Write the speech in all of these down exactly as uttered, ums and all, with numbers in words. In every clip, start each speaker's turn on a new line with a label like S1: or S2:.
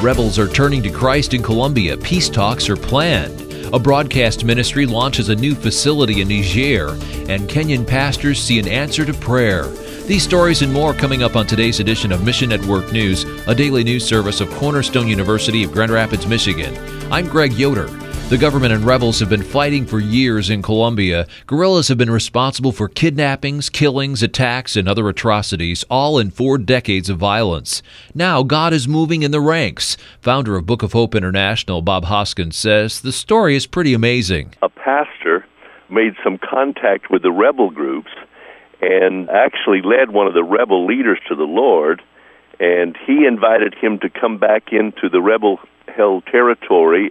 S1: Rebels are turning to Christ in Colombia. Peace talks are planned. A broadcast ministry launches a new facility in Niger, and Kenyan pastors see an answer to prayer. These stories and more coming up on today's edition of Mission Network News, a daily news service of Cornerstone University of Grand Rapids, Michigan. I'm Greg Yoder. The government and rebels have been fighting for years in Colombia. Guerrillas have been responsible for kidnappings, killings, attacks, and other atrocities, all in four decades of violence. Now God is moving in the ranks. Founder of Book of Hope International, Bob Hoskins, says the story is pretty amazing.
S2: A pastor made some contact with the rebel groups and actually led one of the rebel leaders to the Lord, and he invited him to come back into the rebel-held territory.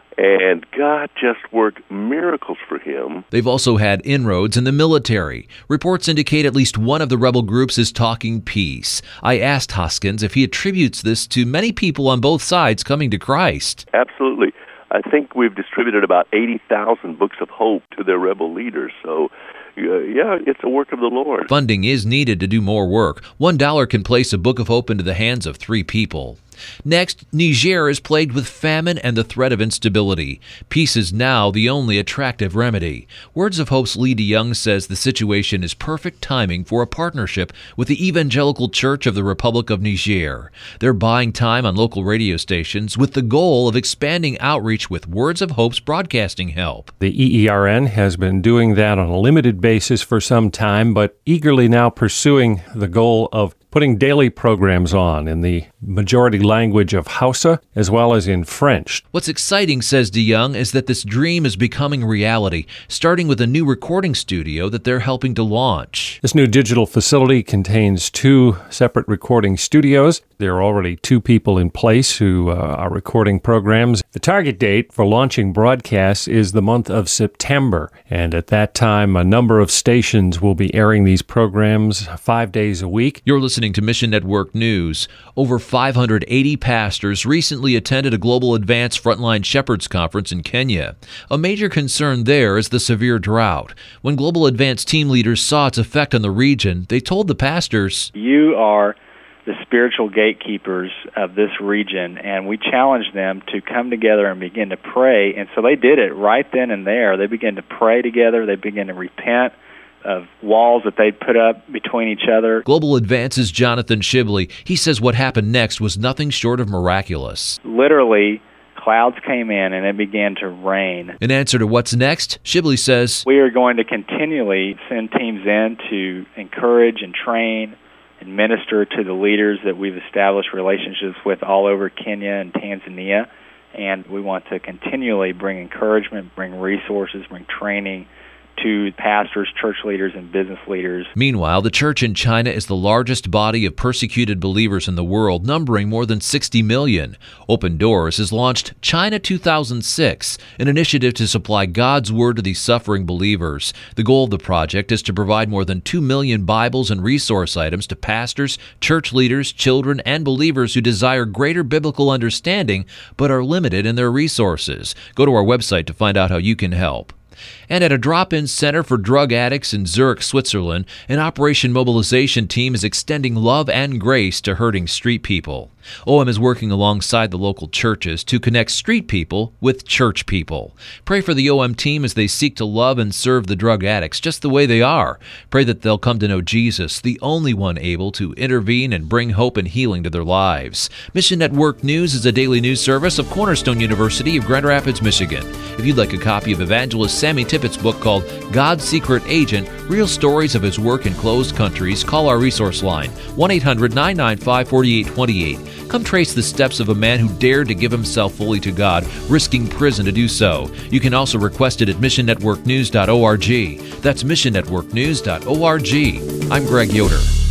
S2: And God just worked miracles for him.
S1: They've also had inroads in the military. Reports indicate at least one of the rebel groups is talking peace. I asked Hoskins if he attributes this to many people on both sides coming to Christ.
S2: Absolutely. I think we've distributed about eighty thousand books of hope to their rebel leaders. So, uh, yeah, it's a work of the Lord.
S1: Funding is needed to do more work. One dollar can place a Book of Hope into the hands of three people. Next, Niger is plagued with famine and the threat of instability. Peace is now the only attractive remedy. Words of Hope's Lee DeYoung says the situation is perfect timing for a partnership with the Evangelical Church of the Republic of Niger. They're buying time on local radio stations with the goal of expanding outreach with Words of Hope's broadcasting help.
S3: The E E R N has been doing that on a limited basis for some time, but eagerly now pursuing the goal of putting daily programs on in the majority language of Hausa as well as in French.
S1: What's exciting, says DeYoung, is that this dream is becoming reality, starting with a new recording studio that they're helping to launch.
S3: This new digital facility contains two separate recording studios. There are already two people in place who uh, are recording programs. The target date for launching broadcasts is the month of September, and at that time, a number of stations will be airing these programs five days a week.
S1: You're listening to Mission Network News. Over five hundred eighty pastors recently attended a Global Advance Frontline Shepherds Conference in Kenya. A major concern there is the severe drought. When Global Advance team leaders saw its effect on the region, they told the pastors,
S4: "You are the spiritual gatekeepers of this region," and we challenged them to come together and begin to pray. And so they did it right then and there. They began to pray together. They began to repent of walls that they'd put up between each other.
S1: Global Advance's Jonathan Shibley. He says what happened next was nothing short of miraculous.
S4: Literally, clouds came in and it began to rain.
S1: In answer to what's next, Shibley says,
S4: "We are going to continually send teams in to encourage and train and minister to the leaders that we've established relationships with all over Kenya and Tanzania. And we want to continually bring encouragement, bring resources, bring training to pastors, church leaders, and business leaders."
S1: Meanwhile, the church in China is the largest body of persecuted believers in the world, numbering more than sixty million. Open Doors has launched China two thousand six, an initiative to supply God's Word to these suffering believers. The goal of the project is to provide more than two million Bibles and resource items to pastors, church leaders, children, and believers who desire greater biblical understanding but are limited in their resources. Go to our website to find out how you can help. And at a drop-in center for drug addicts in Zurich, Switzerland, an Operation Mobilization team is extending love and grace to hurting street people. O M is working alongside the local churches to connect street people with church people. Pray for the O M team as they seek to love and serve the drug addicts just the way they are. Pray that they'll come to know Jesus, the only one able to intervene and bring hope and healing to their lives. Mission Network News is a daily news service of Cornerstone University of Grand Rapids, Michigan. If you'd like a copy of Evangelist Sammy Tippett's book called God's Secret Agent, Real Stories of His Work in Closed Countries, call our resource line, one eight hundred nine nine five four eight two eight. Come trace the steps of a man who dared to give himself fully to God, risking prison to do so. You can also request it at mission network news dot org. That's mission network news dot org. I'm Greg Yoder.